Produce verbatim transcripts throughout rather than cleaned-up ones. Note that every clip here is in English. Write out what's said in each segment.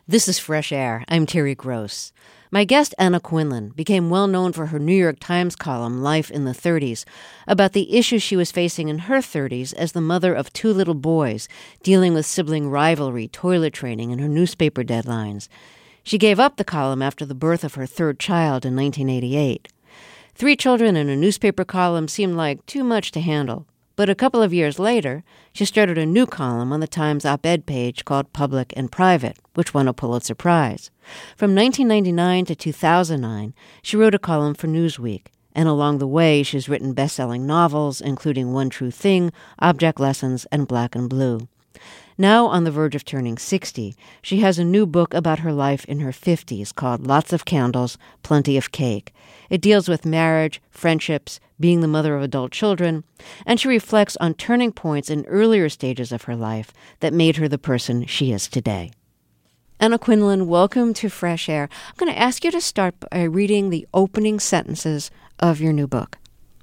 This is Fresh Air. I'm Terry Gross. My guest, Anna Quindlen, became well known for her New York Times column, Life in the thirties, about the issues she was facing in her thirties as the mother of two little boys, dealing with sibling rivalry, toilet training, and her newspaper deadlines. She gave up the column after the birth of her third child in nineteen eighty-eight. Three children and a newspaper column seemed like too much to handle. But a couple of years later, she started a new column on the Times op-ed page called Public and Private, which won a Pulitzer Prize. From nineteen ninety-nine to two thousand nine, she wrote a column for Newsweek, and along the way, she's written best-selling novels, including One True Thing, Object Lessons, and Black and Blue. Now, on the verge of turning sixty, she has a new book about her life in her fifties called Lots of Candles, Plenty of Cake. It deals with marriage, friendships, being the mother of adult children, and she reflects on turning points in earlier stages of her life that made her the person she is today. Anna Quindlen, welcome to Fresh Air. I'm going to ask you to start by reading the opening sentences of your new book.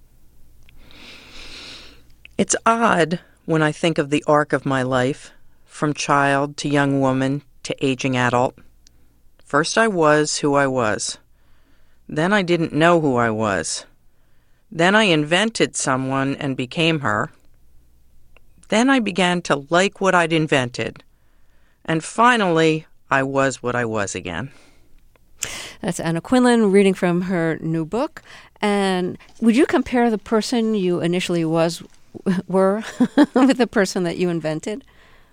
It's odd when I think of the arc of my life, from child to young woman to aging adult. First I was who I was. Then I didn't know who I was. Then I invented someone and became her. Then I began to like what I'd invented. And finally, I was what I was again. That's Anna Quindlen reading from her new book. And would you compare the person you initially was were with the person that you invented?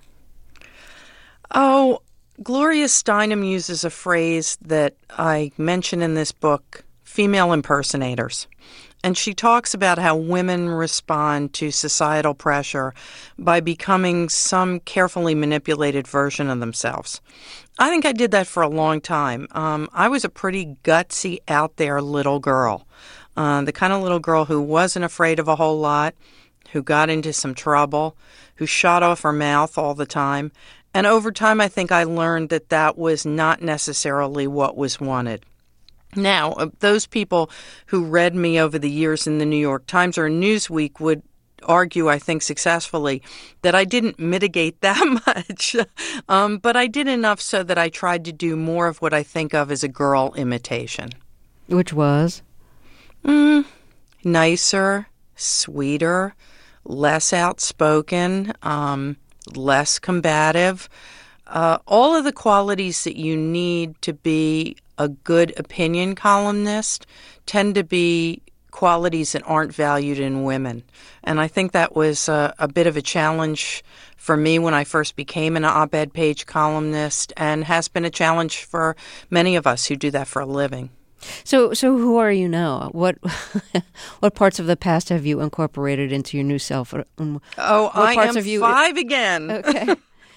Oh, Gloria Steinem uses a phrase that I mention in this book, female impersonators. And she talks about how women respond to societal pressure by becoming some carefully manipulated version of themselves. I think I did that for a long time. Um, I was a pretty gutsy, out there little girl. Uh, the kind of little girl who wasn't afraid of a whole lot, who got into some trouble, who shot off her mouth all the time. And over time, I think I learned that that was not necessarily what was wanted. Now, those people who read me over the years in the New York Times or Newsweek would argue, I think successfully, that I didn't mitigate that much. um, but I did enough so that I tried to do more of what I think of as a girl imitation. Which was? Mm, nicer, sweeter, less outspoken, um, less combative. Uh, all of the qualities that you need to be a good opinion columnist tend to be qualities that aren't valued in women. And I think that was a, a bit of a challenge for me when I first became an op-ed page columnist, and has been a challenge for many of us who do that for a living. So, so who are you now? What, what parts of the past have you incorporated into your new self? Oh, what I parts am of you... five again. Okay.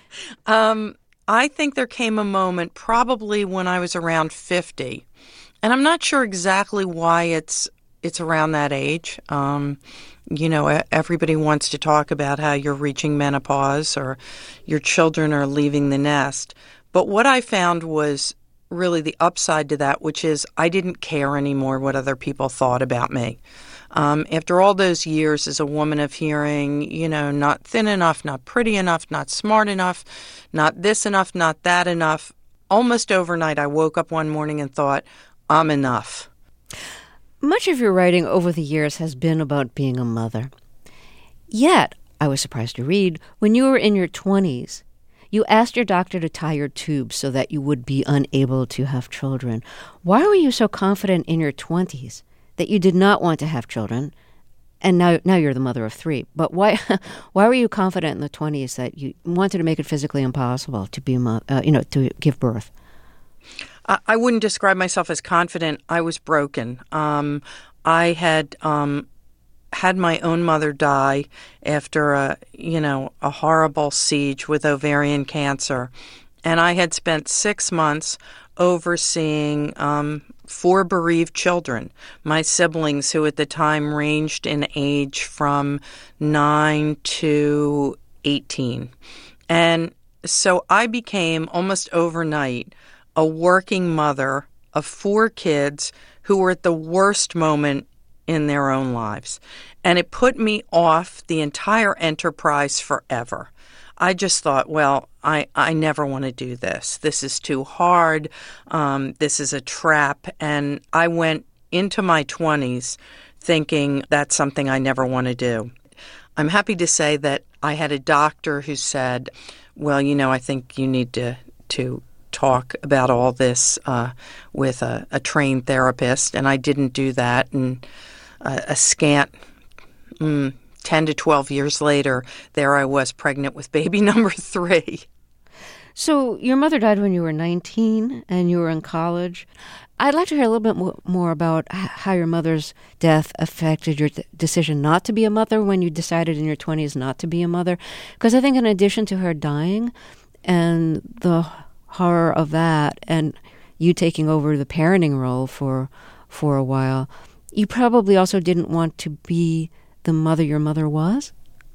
um, I think there came a moment, probably when I was around fifty, and I'm not sure exactly why it's it's around that age. Um, you know, everybody wants to talk about how you're reaching menopause or your children are leaving the nest, but what I found was really the upside to that, which is I didn't care anymore what other people thought about me. Um, after all those years as a woman of hearing, you know, not thin enough, not pretty enough, not smart enough, not this enough, not that enough, almost overnight I woke up one morning and thought, I'm enough. Much of your writing over the years has been about being a mother. Yet, I was surprised to read, when you were in your twenties, you asked your doctor to tie your tubes so that you would be unable to have children. Why were you so confident in your twenties that you did not want to have children? And now now you're the mother of three. But why why were you confident in the twenties that you wanted to make it physically impossible to be uh, you know to give birth? I wouldn't describe myself as confident. I was broken. Um, I had um, had my own mother die after a, you know, a horrible siege with ovarian cancer. And I had spent six months overseeing um, four bereaved children, my siblings, who at the time ranged in age from nine to eighteen. And so I became, almost overnight, a working mother of four kids who were at the worst moment in their own lives. And it put me off the entire enterprise forever. I just thought, well, I, I never want to do this. This is too hard. Um, this is a trap. And I went into my twenties thinking that's something I never want to do. I'm happy to say that I had a doctor who said, well, you know, I think you need to, to talk about all this uh, with a, a trained therapist. And I didn't do that. And uh, a scant mm, ten to twelve years later, there I was pregnant with baby number three. So your mother died when you were nineteen and you were in college. I'd like to hear a little bit mo- more about how your mother's death affected your th- decision not to be a mother when you decided in your twenties not to be a mother. Because I think in addition to her dying and the horror of that and you taking over the parenting role for for a while, you probably also didn't want to be the mother your mother was?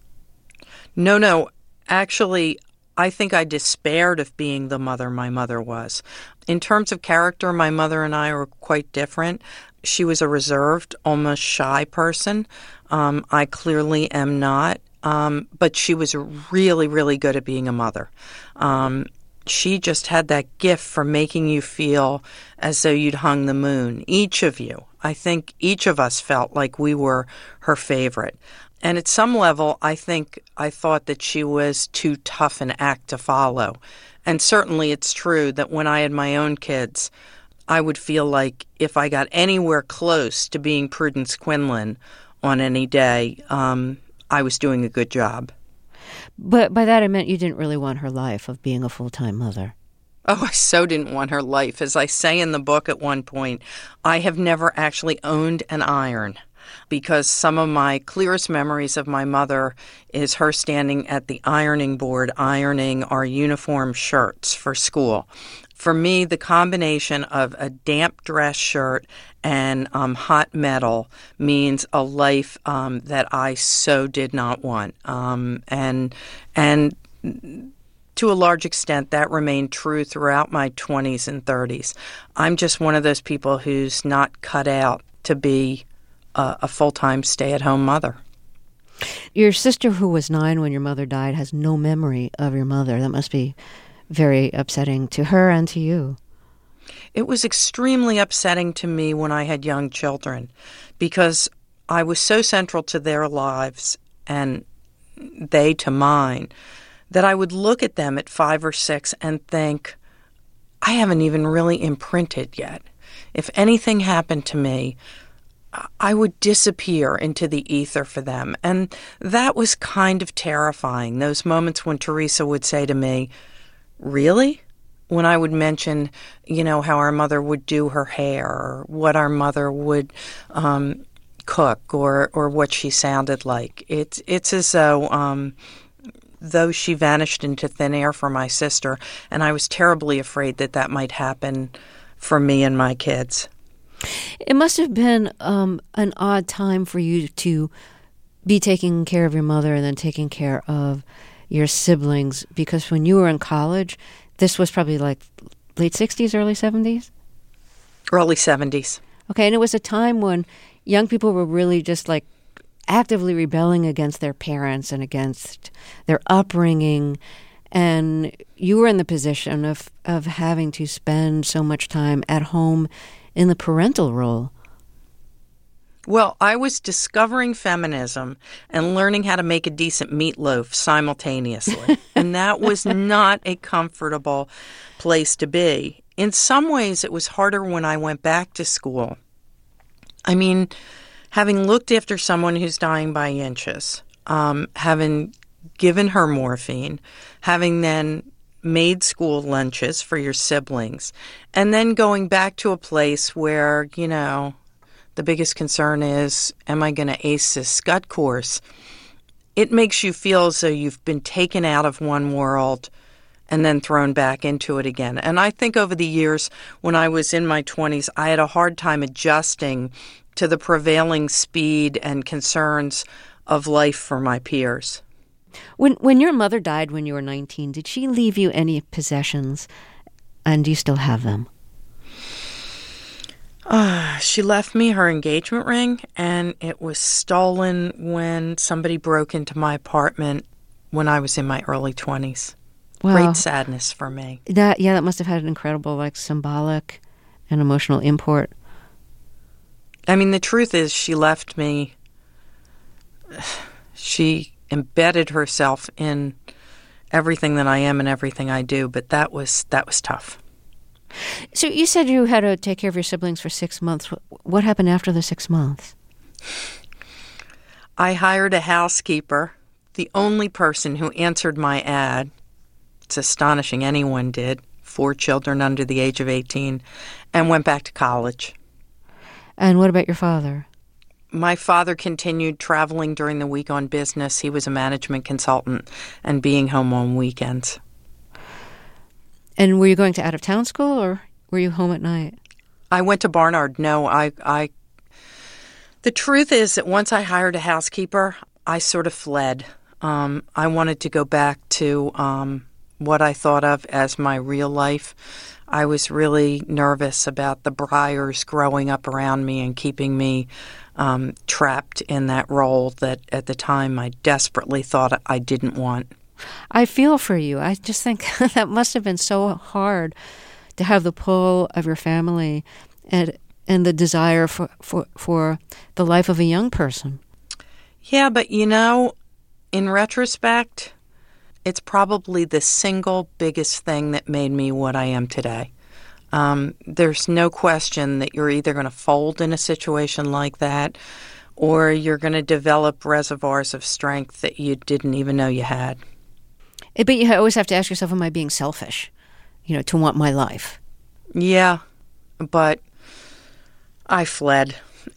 No, no. Actually, I think I despaired of being the mother my mother was. In terms of character, my mother and I were quite different. She was a reserved, almost shy person. Um, I clearly am not. Um, but she was really, really good at being a mother. Um, she just had that gift for making you feel as though you'd hung the moon. Each of you. I think each of us felt like we were her favorite. And at some level, I think I thought that she was too tough an act to follow. And certainly it's true that when I had my own kids, I would feel like if I got anywhere close to being Prudence Quinlan on any day, um, I was doing a good job. But by that I meant you didn't really want her life of being a full-time mother. Oh, I so didn't want her life. As I say in the book at one point, I have never actually owned an iron because some of my clearest memories of my mother is her standing at the ironing board ironing our uniform shirts for school. For me, the combination of a damp dress shirt and um, hot metal means a life um, that I so did not want. Um, and and to a large extent, that remained true throughout my twenties and thirties. I'm just one of those people who's not cut out to be a, a full-time stay-at-home mother. Your sister, who was nine when your mother died, has no memory of your mother. That must be very upsetting to her and to you. It was extremely upsetting to me when I had young children because I was so central to their lives and they to mine that I would look at them at five or six and think, I haven't even really imprinted yet. If anything happened to me, I would disappear into the ether for them. And that was kind of terrifying, those moments when Teresa would say to me, really? When I would mention, you know, how our mother would do her hair or what our mother would um, cook or, or what she sounded like. It's, it's as though... Um, though she vanished into thin air for my sister, and I was terribly afraid that that might happen for me and my kids. It must have been um, an odd time for you to be taking care of your mother and then taking care of your siblings, because when you were in college, this was probably like late sixties, early seventies? Early seventies. Okay, and it was a time when young people were really just like actively rebelling against their parents and against their upbringing, and you were in the position of, of having to spend so much time at home in the parental role. Well, I was discovering feminism and learning how to make a decent meatloaf simultaneously, and that was not a comfortable place to be. In some ways, it was harder when I went back to school. I mean, having looked after someone who's dying by inches, um, having given her morphine, having then made school lunches for your siblings, and then going back to a place where, you know, the biggest concern is, am I going to ace this SCUT course? It makes you feel as though you've been taken out of one world and then thrown back into it again. And I think over the years, when I was in my twenties, I had a hard time adjusting to the prevailing speed and concerns of life for my peers. When when your mother died when you were nineteen, did she leave you any possessions, and do you still have them? Uh, she left me her engagement ring, and it was stolen when somebody broke into my apartment when I was in my early twenties. Wow. Great sadness for me. That yeah, that must have had an incredible, like, symbolic and emotional import. I mean, the truth is, she left me. She embedded herself in everything that I am and everything I do, but that was that was tough. So you said you had to take care of your siblings for six months. What happened after the six months? I hired a housekeeper, the only person who answered my ad. It's astonishing anyone did. Four children under the age of eighteen, and went back to college. And what about your father? My father continued traveling during the week on business. He was a management consultant and being home on weekends. And were you going to out-of-town school, or were you home at night? I went to Barnard. No, I, I... The truth is that once I hired a housekeeper, I sort of fled. Um, I wanted to go back to um, what I thought of as my real life. I was really nervous about the briars growing up around me and keeping me um, trapped in that role that at the time I desperately thought I didn't want. I feel for you. I just think that must have been so hard to have the pull of your family and and the desire for, for, for the life of a young person. Yeah, but you know, in retrospect, it's probably the single biggest thing that made me what I am today. Um, there's no question that you're either going to fold in a situation like that, or you're going to develop reservoirs of strength that you didn't even know you had. But you always have to ask yourself, am I being selfish, you know, to want my life? Yeah, but I fled.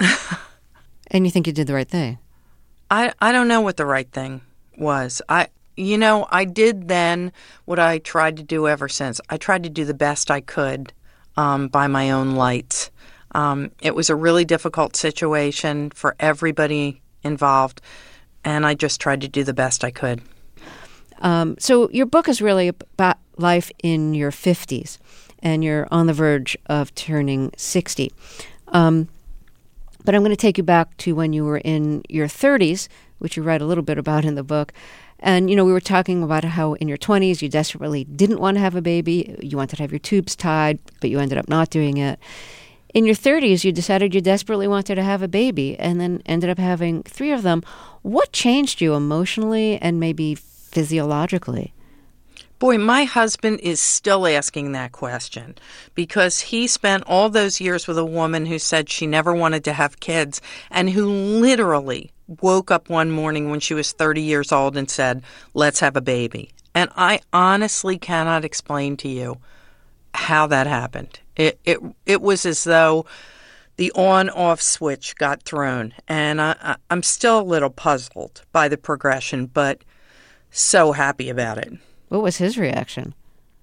And you think you did the right thing? I, I don't know what the right thing was. I You know, I did then what I tried to do ever since. I tried to do the best I could um, by my own lights. Um, it was a really difficult situation for everybody involved, and I just tried to do the best I could. Um, so your book is really about life in your fifties, and you're on the verge of turning sixty. Um, but I'm going to take you back to when you were in your thirties, which you write a little bit about in the book. And, you know, we were talking about how in your twenties you desperately didn't want to have a baby. You wanted to have your tubes tied, but you ended up not doing it. In your thirties, you decided you desperately wanted to have a baby and then ended up having three of them. What changed you emotionally and maybe physiologically? Boy, my husband is still asking that question because he spent all those years with a woman who said she never wanted to have kids and who literally woke up one morning when she was thirty years old and said, let's have a baby. And I honestly cannot explain to you how that happened. It it it was as though the on-off switch got thrown. And I, I'm still a little puzzled by the progression, but so happy about it. What was his reaction?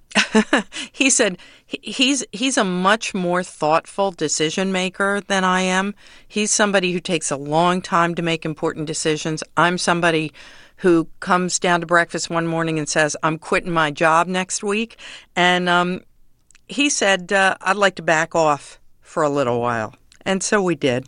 He said he's he's a much more thoughtful decision maker than I am. He's somebody who takes a long time to make important decisions. I'm somebody who comes down to breakfast one morning and says, I'm quitting my job next week. And um, he said, uh, I'd like to back off for a little while. And so we did.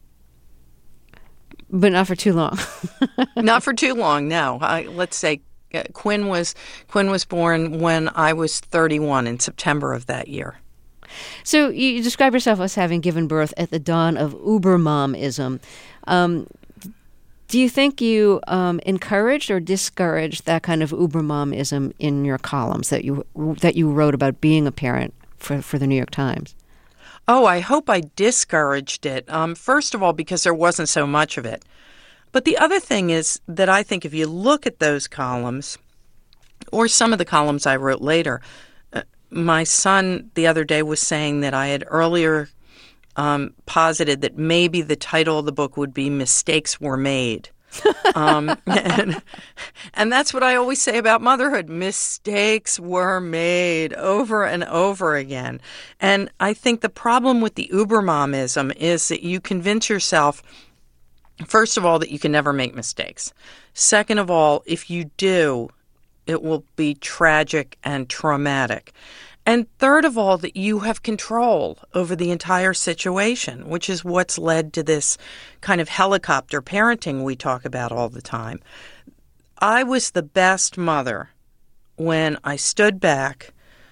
But not for too long. Not for too long, no. I, let's say Quinn was Quinn was born when I was thirty-one in September of that year. So you describe yourself as having given birth at the dawn of Ubermomism. Um, do you think you um, encouraged or discouraged that kind of Ubermomism in your columns that you that you wrote about being a parent for, for the New York Times? Oh, I hope I discouraged it. Um, first of all, because there wasn't so much of it. But the other thing is that I think if you look at those columns, or some of the columns I wrote later, uh, my son the other day was saying that I had earlier um, posited that maybe the title of the book would be Mistakes Were Made. um, and, and that's what I always say about motherhood. Mistakes were made over and over again. And I think the problem with the Ubermomism is that you convince yourself, first of all, that you can never make mistakes. Second of all, if you do, it will be tragic and traumatic. And third of all, that you have control over the entire situation, which is what's led to this kind of helicopter parenting we talk about all the time. I was the best mother when I stood back,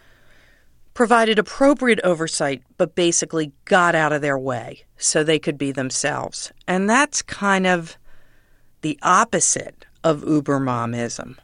provided appropriate oversight, but basically got out of their way so they could be themselves. And that's kind of the opposite of Ubermomism.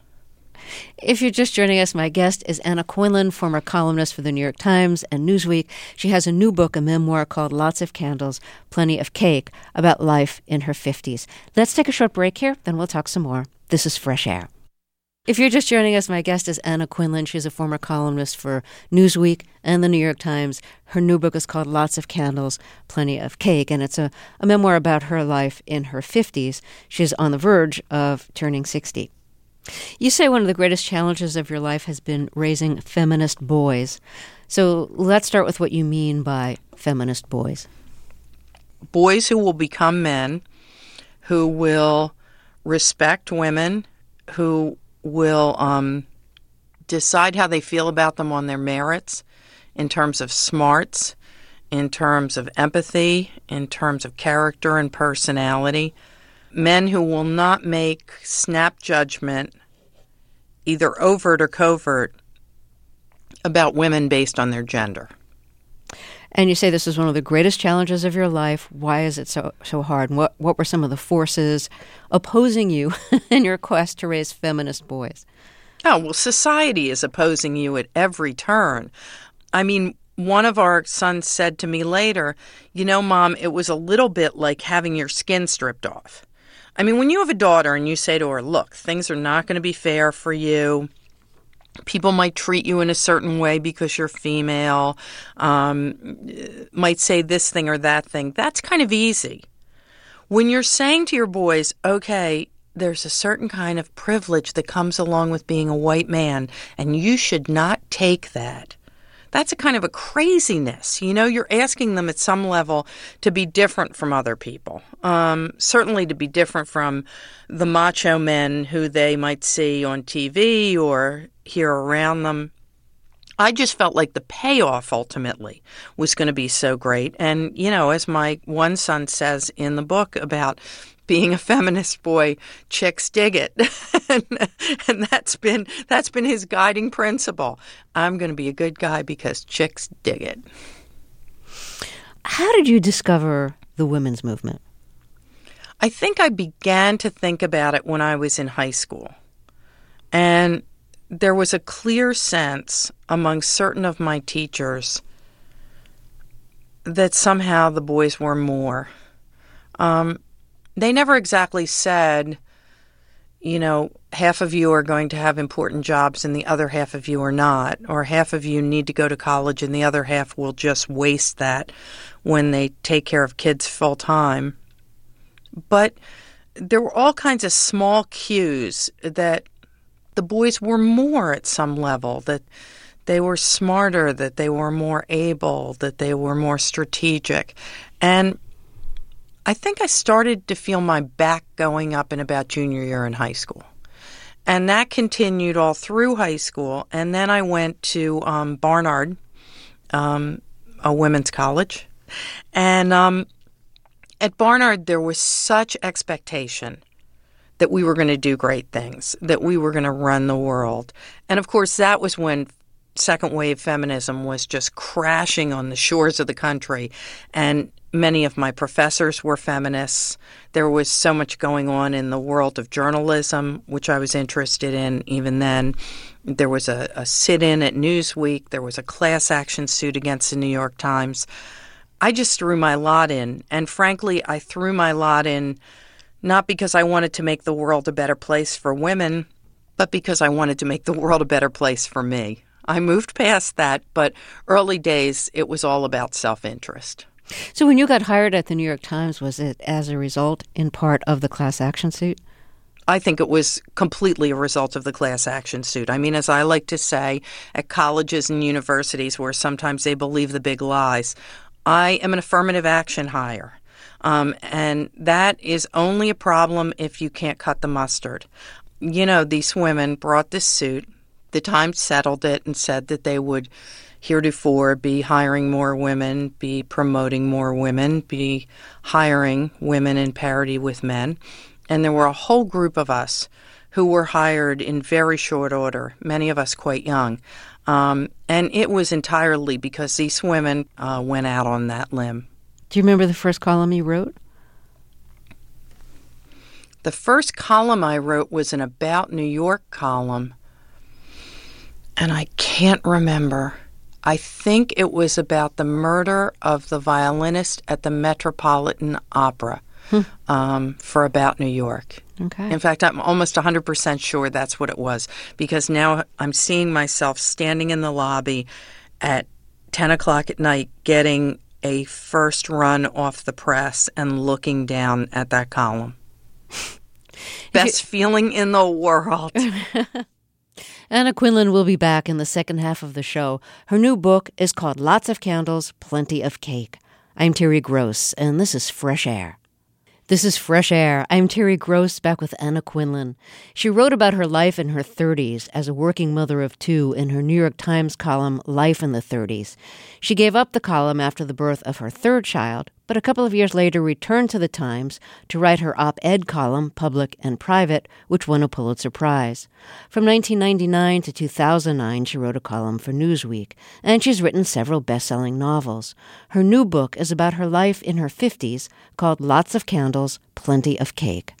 If you're just joining us, my guest is Anna Quindlen, former columnist for the New York Times and Newsweek. She has a new book, a memoir called Lots of Candles, Plenty of Cake, about life in her fifties. Let's take a short break here, then we'll talk some more. This is Fresh Air. If you're just joining us, my guest is Anna Quindlen. She's a former columnist for Newsweek and the New York Times. Her new book is called Lots of Candles, Plenty of Cake, and it's a, a memoir about her life in her fifties. She's on the verge of turning sixty. You say one of the greatest challenges of your life has been raising feminist boys. So let's start with what you mean by feminist boys. Boys who will become men, who will respect women, who will um, decide how they feel about them on their merits in terms of smarts, in terms of empathy, in terms of character and personality. Men who will not make snap judgment, either overt or covert, about women based on their gender. And you say this is one of the greatest challenges of your life. Why is it so so hard? And what, what were some of the forces opposing you in your quest to raise feminist boys? Oh, well, society is opposing you at every turn. I mean, one of our sons said to me later, you know, Mom, it was a little bit like having your skin stripped off. I mean, when you have a daughter and you say to her, look, things are not going to be fair for you. People might treat you in a certain way because you're female, um, might say this thing or that thing. That's kind of easy. When you're saying to your boys, okay, there's a certain kind of privilege that comes along with being a white man, and you should not take that. That's a kind of a craziness. You know, you're asking them at some level to be different from other people. Um, certainly to be different from the macho men who they might see on T V or hear around them. I just felt like the payoff ultimately was going to be so great. And, you know, as my one son says in the book about being a feminist boy, chicks dig it. and, and that's been that's been his guiding principle. I'm going to be a good guy because chicks dig it. How did you discover the women's movement? I think I began to think about it when I was in high school. And there was a clear sense among certain of my teachers that somehow the boys were more. Um, They never exactly said, you know, half of you are going to have important jobs and the other half of you are not, or half of you need to go to college and the other half will just waste that when they take care of kids full time. But there were all kinds of small cues that the boys were more at some level, that they were smarter, that they were more able, that they were more strategic. And I think I started to feel my back going up in about junior year in high school. And that continued all through high school. And then I went to um, Barnard, um, a women's college. And um, at Barnard, there was such expectation that we were going to do great things, that we were going to run the world. And of course, that was when second wave feminism was just crashing on the shores of the country. And many of my professors were feminists. There was so much going on in the world of journalism, which I was interested in even then. There was a, a sit-in at Newsweek. There was a class action suit against the New York Times. I just threw my lot in. And frankly, I threw my lot in not because I wanted to make the world a better place for women, but because I wanted to make the world a better place for me. I moved past that, but early days, it was all about self-interest. So when you got hired at the New York Times, was it as a result, in part, of the class action suit? I think it was completely a result of the class action suit. I mean, as I like to say, at colleges and universities where sometimes they believe the big lies, I am an affirmative action hire. Um, and that is only a problem if you can't cut the mustard. You know, these women brought this suit. The Times settled it and said that they would heretofore be hiring more women, be promoting more women, be hiring women in parity with men. And there were a whole group of us who were hired in very short order, many of us quite young. Um, and it was entirely because these women uh, went out on that limb. Do you remember the first column you wrote? The first column I wrote was an About New York column, and I can't remember. I think it was about the murder of the violinist at the Metropolitan Opera hmm. um, for About New York. Okay. In fact, I'm almost one hundred percent sure that's what it was, because now I'm seeing myself standing in the lobby at ten o'clock at night getting a first run off the press and looking down at that column. Best feeling in the world. Anna Quindlen will be back in the second half of the show. Her new book is called Lots of Candles, Plenty of Cake. I'm Terry Gross, and this is Fresh Air. This is Fresh Air. I'm Terry Gross, back with Anna Quindlen. She wrote about her life in her thirties as a working mother of two in her New York Times column, Life in the thirties. She gave up the column after the birth of her third child, but a couple of years later returned to the Times to write her op-ed column, Public and Private, which won a Pulitzer Prize. From nineteen ninety-nine to two thousand nine, she wrote a column for Newsweek, and she's written several best-selling novels. Her new book is about her life in her fifties, called Lots of Candles, Plenty of Cake.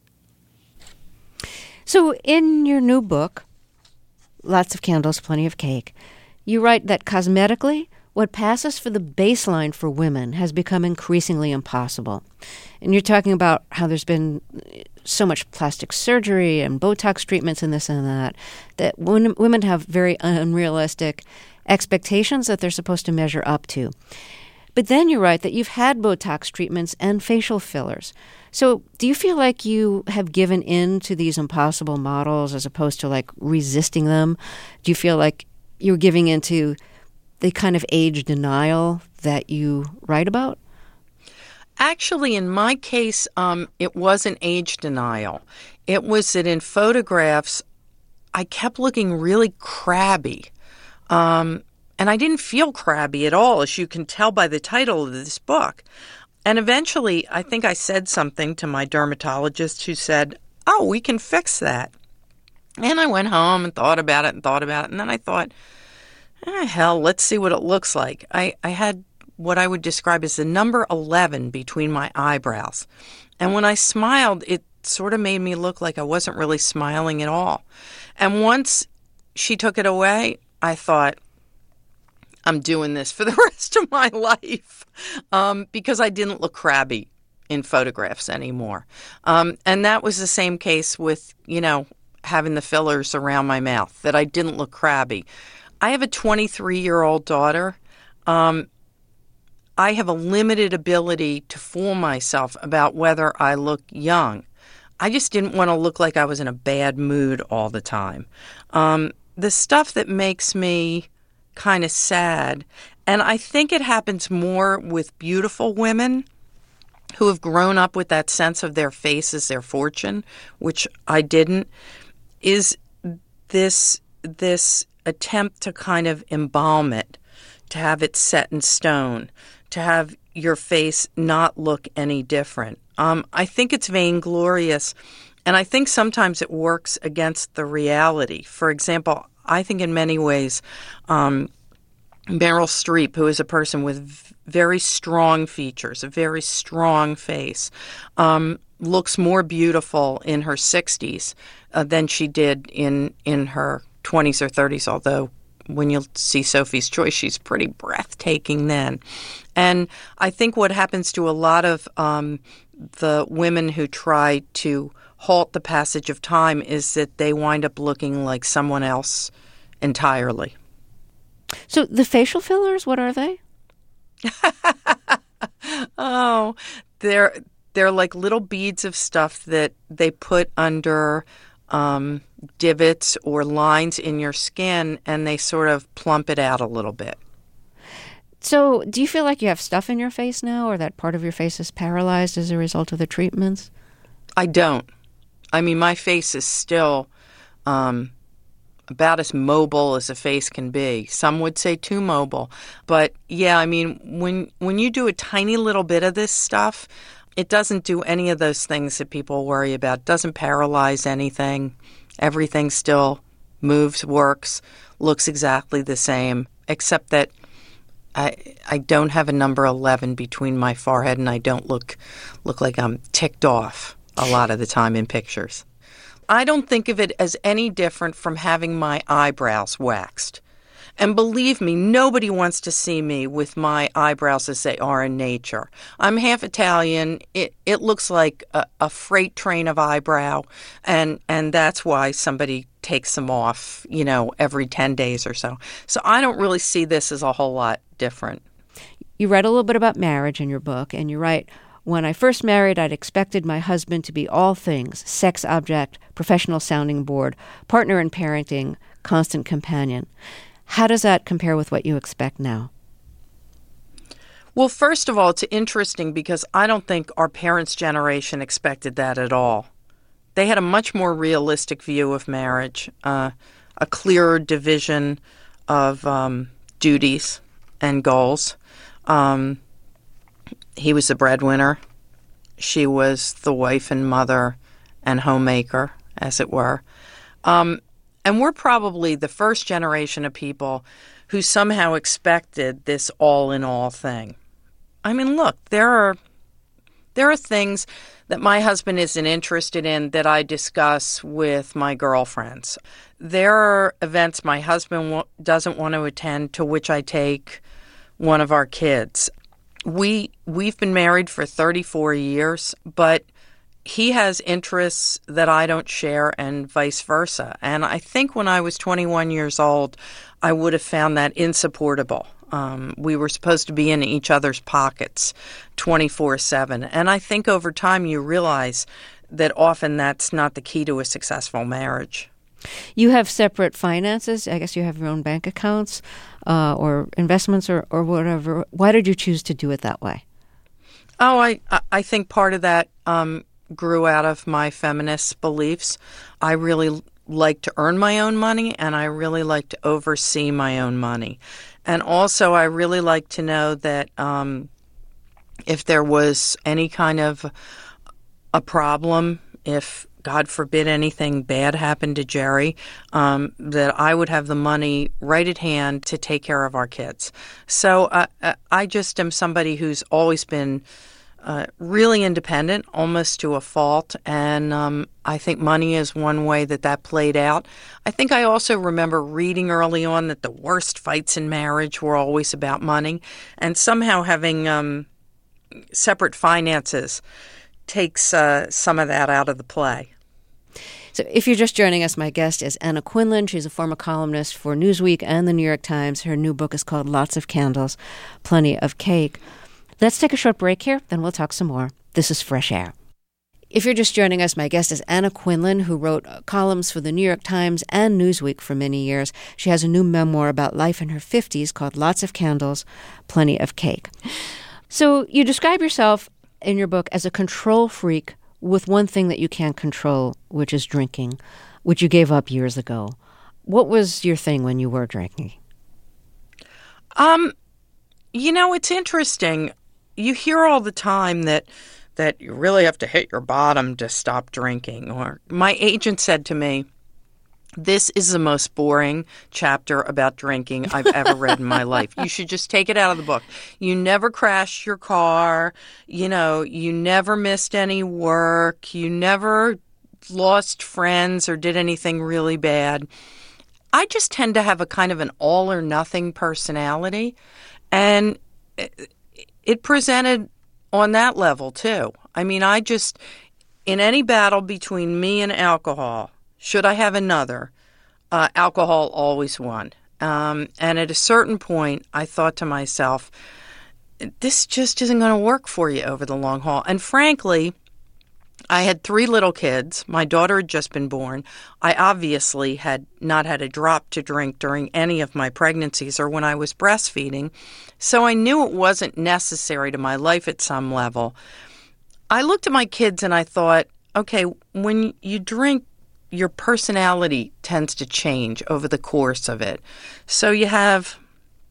So in your new book, Lots of Candles, Plenty of Cake, you write that cosmetically, what passes for the baseline for women has become increasingly impossible. And you're talking about how there's been so much plastic surgery and Botox treatments and this and that, that women have very unrealistic expectations that they're supposed to measure up to. But then you write that you've had Botox treatments and facial fillers. So do you feel like you have given in to these impossible models as opposed to like resisting them? Do you feel like you're giving into the kind of age denial that you write about? Actually, in my case, um, it wasn't age denial. It was that in photographs, I kept looking really crabby. Um, and I didn't feel crabby at all, as you can tell by the title of this book. And eventually, I think I said something to my dermatologist, who said, oh, we can fix that. And I went home and thought about it and thought about it. And then I thought, ah, hell, let's see what it looks like. I, I had what I would describe as the number eleven between my eyebrows. And when I smiled, it sort of made me look like I wasn't really smiling at all. And once she took it away, I thought, I'm doing this for the rest of my life, um, because I didn't look crabby in photographs anymore. Um, and that was the same case with, you know, having the fillers around my mouth, that I didn't look crabby. I have a twenty-three-year-old daughter. Um, I have a limited ability to fool myself about whether I look young. I just didn't want to look like I was in a bad mood all the time. Um, the stuff that makes me kind of sad, and I think it happens more with beautiful women who have grown up with that sense of their face as their fortune, which I didn't, is this this attempt to kind of embalm it, to have it set in stone, to have your face not look any different. Um, I think it's vainglorious, and I think sometimes it works against the reality. For example, I think in many ways, um, Meryl Streep, who is a person with very strong features, a very strong face, um, looks more beautiful in her sixties uh, than she did in, in her twenties or thirties, although when you see Sophie's Choice, she's pretty breathtaking then. And I think what happens to a lot of um, the women who try to halt the passage of time is that they wind up looking like someone else entirely. So the facial fillers, what are they? oh, they're they're like little beads of stuff that they put under um, divots or lines in your skin, and they sort of plump it out a little bit. So do you feel like you have stuff in your face now, or that part of your face is paralyzed as a result of the treatments? I don't. I mean, my face is still um, about as mobile as a face can be. Some would say too mobile. But yeah, I mean, when when you do a tiny little bit of this stuff, It doesn't do any of those things that people worry about. It doesn't paralyze anything. Everything still moves, works, looks exactly the same, except that I I don't have a number eleven between my forehead, and I don't look look like I'm ticked off a lot of the time in pictures. I don't think of it as any different from having my eyebrows waxed. And believe me, nobody wants to see me with my eyebrows as they are in nature. I'm half Italian. It it looks like a, a freight train of eyebrow, and and that's why somebody takes them off, you know, every ten days or so. So I don't really see this as a whole lot different. You write a little bit about marriage in your book, and you write, "When I first married, I'd expected my husband to be all things: sex object, professional sounding board, partner in parenting, constant companion." How does that compare with what you expect now? Well, first of all, it's interesting because I don't think our parents' generation expected that at all. They had a much more realistic view of marriage, uh, a clearer division of um, duties and goals. Um, he was the breadwinner. She was the wife and mother and homemaker, as it were. Um, And we're probably the first generation of people who somehow expected this all-in-all thing. I mean, look, there are there are things that my husband isn't interested in that I discuss with my girlfriends. There are events my husband w- doesn't want to attend to which I take one of our kids. We we've been married for thirty-four years, but he has interests that I don't share and vice versa. And I think when I was twenty-one years old, I would have found that insupportable. Um, we were supposed to be in each other's pockets twenty-four seven. And I think over time you realize that often that's not the key to a successful marriage. You have separate finances. I guess you have your own bank accounts uh, or investments or, or whatever. Why did you choose to do it that way? Oh, I, I think part of that um, grew out of my feminist beliefs. I really like to earn my own money, and I really like to oversee my own money. And also, I really like to know that um, if there was any kind of a problem, if, God forbid, anything bad happened to Jerry, um, that I would have the money right at hand to take care of our kids. So uh, I just am somebody who's always been Uh, really independent, almost to a fault, and um, I think money is one way that that played out. I think I also remember reading early on that the worst fights in marriage were always about money, and somehow having um, separate finances takes uh, some of that out of the play. So if you're just joining us, my guest is Anna Quindlen. She's a former columnist for Newsweek and the New York Times. Her new book is called Lots of Candles, Plenty of Cake. Let's take a short break here, then we'll talk some more. This is Fresh Air. If you're just joining us, my guest is Anna Quindlen, who wrote columns for the New York Times and Newsweek for many years. She has a new memoir about life in her fifties called Lots of Candles, Plenty of Cake. So you describe yourself in your book as a control freak with one thing that you can't control, which is drinking, which you gave up years ago. What was your thing when you were drinking? Um, you know, it's interesting. You hear all the time that that you really have to hit your bottom to stop drinking. Or my agent said to me, "This is the most boring chapter about drinking I've ever read in my life. You should just take it out of the book. You never crashed your car. You know, you never missed any work. You never lost friends or did anything really bad." I just tend to have a kind of an all or nothing personality. And it, it presented on that level, too. I mean, I just, in any battle between me and alcohol, should I have another, uh, alcohol always won. Um, and at a certain point, I thought to myself, this just isn't going to work for you over the long haul. And frankly, I had three little kids. My daughter had just been born. I obviously had not had a drop to drink during any of my pregnancies or when I was breastfeeding, so I knew it wasn't necessary to my life at some level. I looked at my kids and I thought, okay, when you drink, your personality tends to change over the course of it. So you have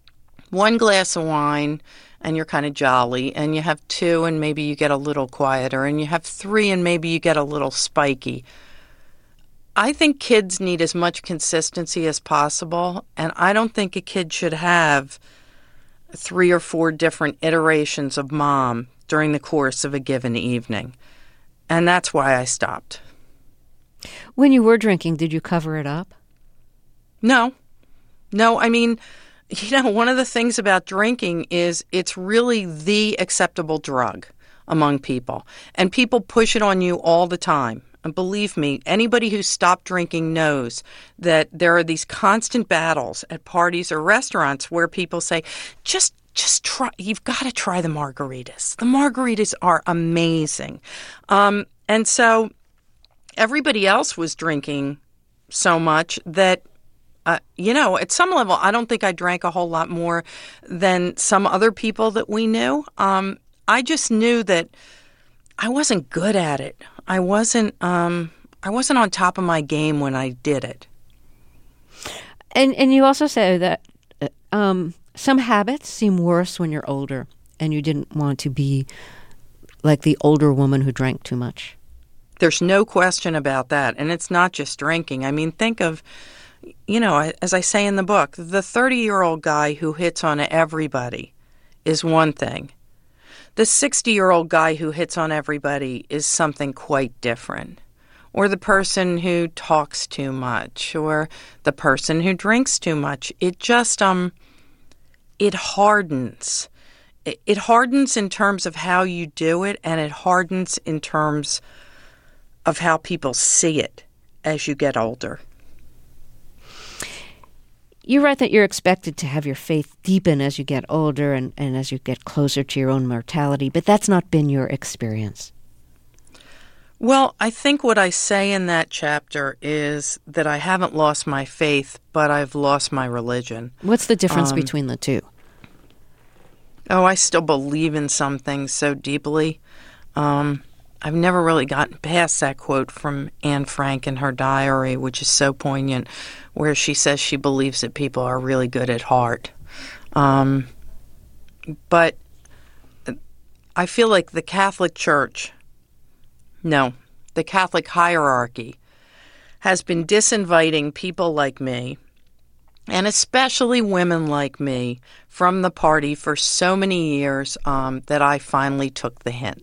one glass of wine and you're kind of jolly, and you have two and maybe you get a little quieter, and you have three and maybe you get a little spiky. I think kids need as much consistency as possible, and I don't think a kid should have three or four different iterations of mom during the course of a given evening. And that's why I stopped. When you were drinking, did you cover it up? No. No, I mean, you know, one of the things about drinking is it's really the acceptable drug among people. And people push it on you all the time. And believe me, anybody who's stopped drinking knows that there are these constant battles at parties or restaurants where people say, just just try, you've got to try the margaritas. The margaritas are amazing. Um, and so everybody else was drinking so much that, uh, you know, at some level, I don't think I drank a whole lot more than some other people that we knew. Um, I just knew that I wasn't good at it. I wasn't um, I wasn't on top of my game when I did it. And and you also say that um, some habits seem worse when you're older, and you didn't want to be like the older woman who drank too much. There's no question about that. And it's not just drinking. I mean, think of, you know, as I say in the book, the thirty-year-old guy who hits on everybody is one thing. The sixty-year-old guy who hits on everybody is something quite different. Or the person who talks too much, or the person who drinks too much. It just, um, it hardens. It, it hardens in terms of how you do it, and it hardens in terms of how people see it as you get older. You write that you're expected to have your faith deepen as you get older and, and as you get closer to your own mortality, but that's not been your experience. Well, I think what I say in that chapter is that I haven't lost my faith, but I've lost my religion. What's the difference um, between the two? Oh, I still believe in some things so deeply. Um, I've never really gotten past that quote from Anne Frank in her diary, which is so poignant, where she says she believes that people are really good at heart. Um, but I feel like the Catholic Church, no, the Catholic hierarchy has been disinviting people like me, and especially women like me, from the party for so many years um, that I finally took the hint.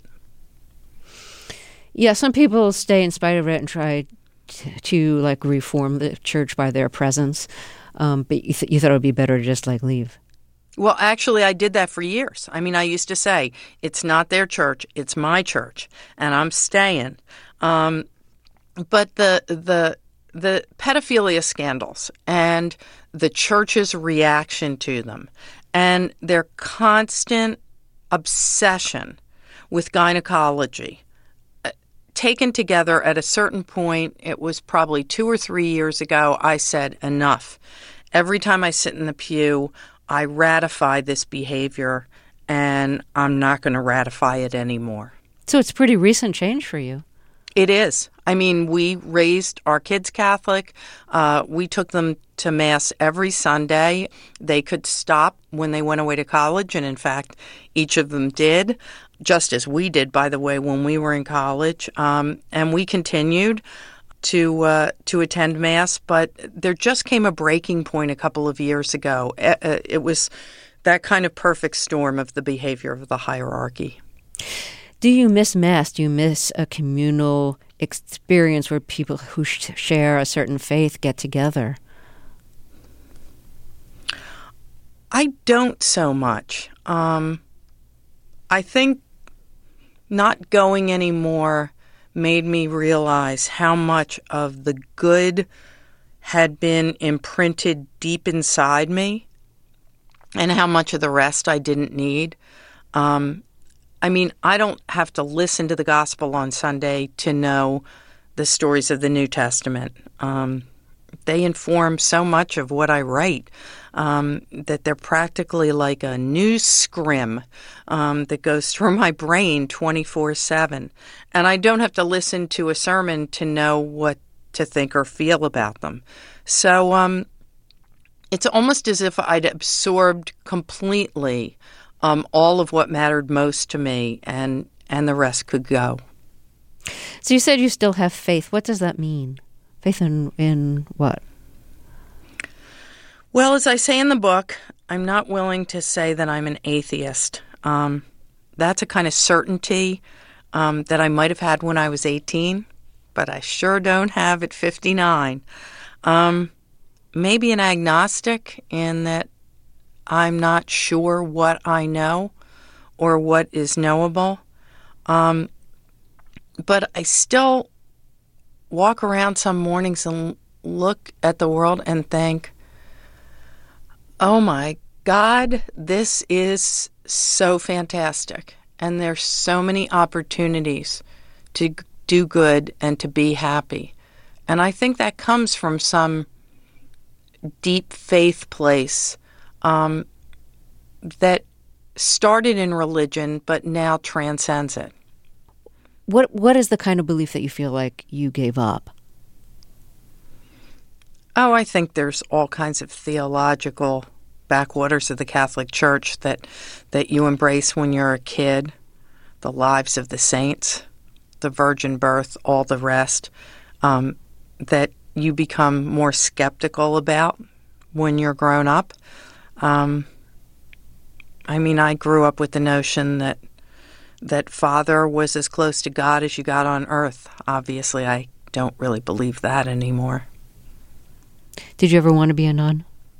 Yeah, some people stay in spite of it and try to, to like, reform the church by their presence. Um, but you, th- you thought it would be better to just, like, leave. Well, actually, I did that for years. I mean, I used to say, it's not their church, it's my church, and I'm staying. Um, but the the the pedophilia scandals and the church's reaction to them and their constant obsession with gynecology, taken together at a certain point, it was probably two or three years ago, I said, enough. Every time I sit in the pew, I ratify this behavior, and I'm not going to ratify it anymore. So it's pretty recent change for you. It is. I mean, we raised our kids Catholic. Uh, we took them to Mass every Sunday. They could stop when they went away to college, and in fact, each of them did, just as we did, by the way, when we were in college. Um, and we continued to uh, to attend Mass, but there just came a breaking point a couple of years ago. It was that kind of perfect storm of the behavior of the hierarchy. Do you miss Mass? Do you miss a communal experience where people who sh- share a certain faith get together? I don't so much. Um, I think not going anymore made me realize how much of the good had been imprinted deep inside me and how much of the rest I didn't need. Um, I mean, I don't have to listen to the gospel on Sunday to know the stories of the New Testament. Um, they inform so much of what I write um, that they're practically like a news scrim um, that goes through my brain twenty-four seven. And I don't have to listen to a sermon to know what to think or feel about them. So um, it's almost as if I'd absorbed completely um, all of what mattered most to me, and, and the rest could go. So you said you still have faith. What does that mean? Faith in, in what? Well, as I say in the book, I'm not willing to say that I'm an atheist. Um, that's a kind of certainty um, that I might have had when I was eighteen, but I sure don't have at fifty-nine. Um, maybe an agnostic in that I'm not sure what I know or what is knowable. Um, but I still walk around some mornings and look at the world and think, oh my God, this is so fantastic. And there's so many opportunities to do good and to be happy. And I think that comes from some deep faith place um, that started in religion but now transcends it. What What is the kind of belief that you feel like you gave up? Oh, I think there's all kinds of theological backwaters of the Catholic Church that that you embrace when you're a kid. The lives of the saints, the virgin birth, all the rest, um, that you become more skeptical about when you're grown up. Um, I mean, I grew up with the notion that that Father was as close to God as you got on earth. Obviously, I don't really believe that anymore. Did you ever want to be a nun?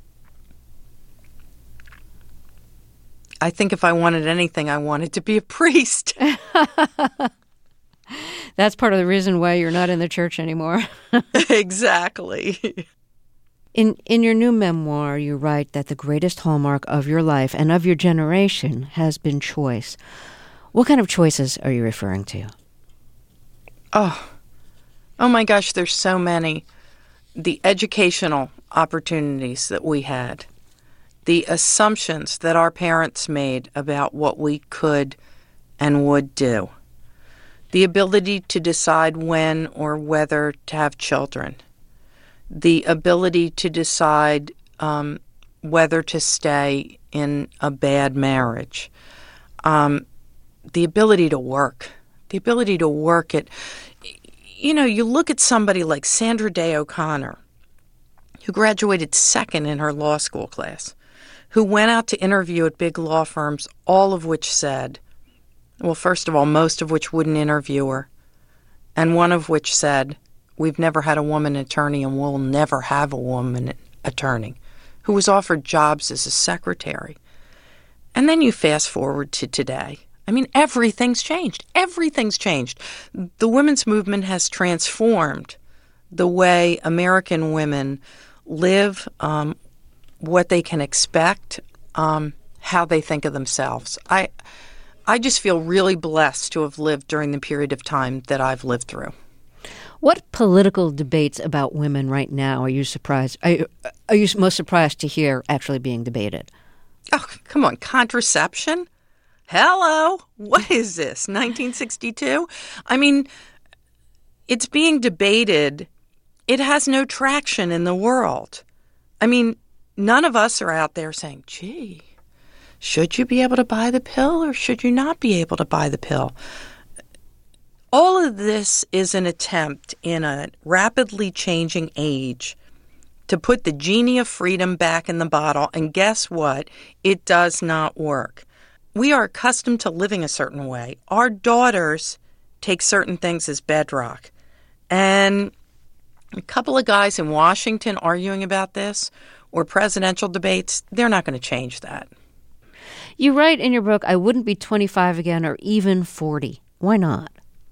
I think if I wanted anything, I wanted to be a priest. That's part of the reason why you're not in the church anymore. Exactly. In in your new memoir, you write that the greatest hallmark of your life and of your generation has been choice. What kind of choices are you referring to? Oh, oh my gosh, there's so many. The educational opportunities that we had, the assumptions that our parents made about what we could and would do, the ability to decide when or whether to have children, the ability to decide um, whether to stay in a bad marriage, um, the ability to work, the ability to work at, you know, you look at somebody like Sandra Day O'Connor, who graduated second in her law school class, who went out to interview at big law firms, all of which said, well, first of all, most of which wouldn't interview her, and one of which said, we've never had a woman attorney and we'll never have a woman attorney, who was offered jobs as a secretary. And then you fast forward to today. I mean, everything's changed. Everything's changed. The women's movement has transformed the way American women live, um, what they can expect, um, how they think of themselves. I, I just feel really blessed to have lived during the period of time that I've lived through. What political debates about women right now are you surprised? Are you, are you most surprised to hear actually being debated? Oh, come on, contraception? Hello, what is this, nineteen sixty-two? I mean, it's being debated. It has no traction in the world. I mean, none of us are out there saying, gee, should you be able to buy the pill or should you not be able to buy the pill? All of this is an attempt in a rapidly changing age to put the genie of freedom back in the bottle, and guess what? It does not work. We are accustomed to living a certain way. Our daughters take certain things as bedrock. And a couple of guys in Washington arguing about this, or presidential debates, they're not going to change that. You write in your book, I wouldn't be twenty-five again or even forty. Why not?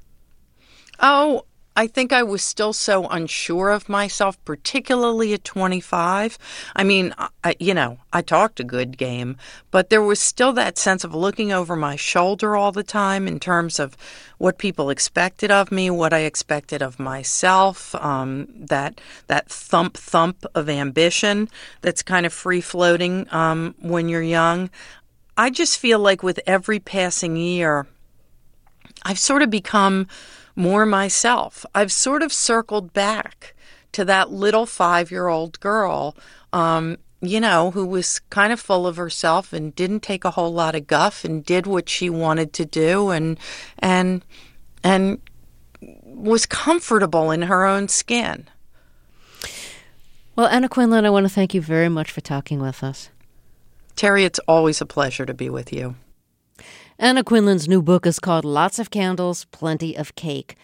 Oh, I think I was still so unsure of myself, particularly at twenty-five. I mean, I, you know, I talked a good game, but there was still that sense of looking over my shoulder all the time in terms of what people expected of me, what I expected of myself, um, that that thump thump of ambition that's kind of free-floating um, when you're young. I just feel like with every passing year, I've sort of become more myself. I've sort of circled back to that little five-year-old girl, um, you know, who was kind of full of herself and didn't take a whole lot of guff and did what she wanted to do and and and was comfortable in her own skin. Well, Anna Quindlen, I want to thank you very much for talking with us. Terry, it's always a pleasure to be with you. Anna Quindlen's new book is called Lots of Candles, Plenty of Cake.